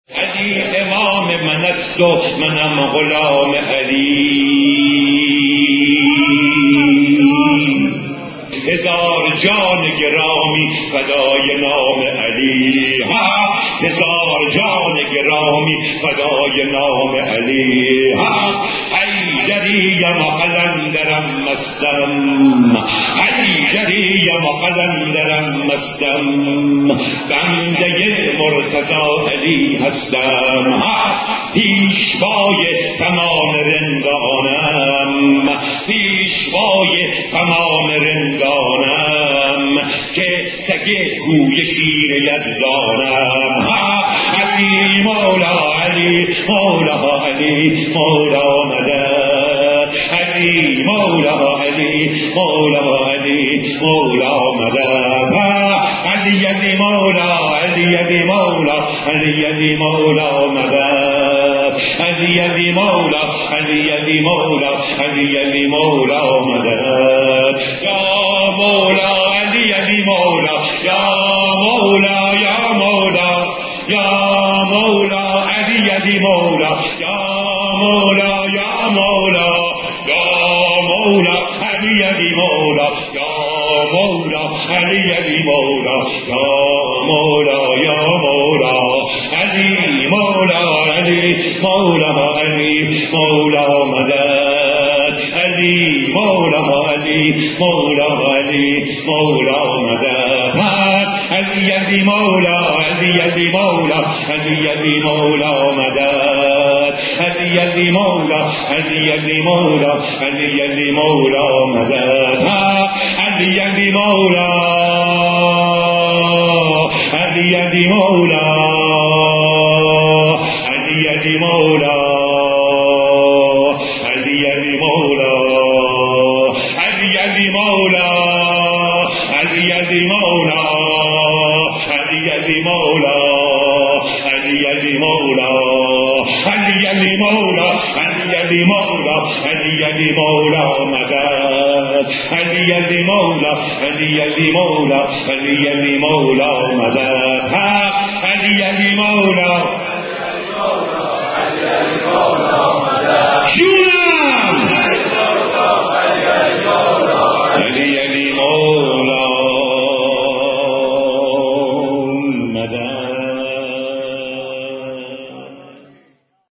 علی امام من است و منم غلام علی. هزار جان گرامی فدای نام علی، هزار جان گرامی فدای نام علی. حیدریم قلندرم مستم، حیدریم قلندرم مستم، بنده مرتضی علی هستم. پیشوای تمام رندانم، پیشوای تمام رندانم، که سگه گوی شیر یزدانم. علی مولا علی مولا علی مولا مدد، علی مولا علی مولا علی مولا مدد، علی علی مولا علی علی مولا علی علی مولا مدد، علی علی مولا علی علی مولا علی علی مولا مدد. یا مولا علی علی مولا، یا مولا یا مولا، یا مولا علی علی مولا، یا مولا یا مولا، یا مولا علی علی مولا، یا مولا علی علی مولا، یا مولا یا مولا علی مولا علی مولا علی مولا مدد، علی مولا علی مولا علی مولا مدد، علی علی مولا علی علی مولا علی علی مولا مدد، علی علی مولا علی علی مولا علی علی مولا مدد، علی علی مولا علی علی مولا علی علی مولا علی علی مولا علی علی مولا علی علی مولا علی علی مولا علی علی مولا علی علی مولا علی علی مولا علی علی مولا مدد، علی علی مولا علی علی مولا علی علی مولا مدد، علی علی مولا علی علی مولا مدد.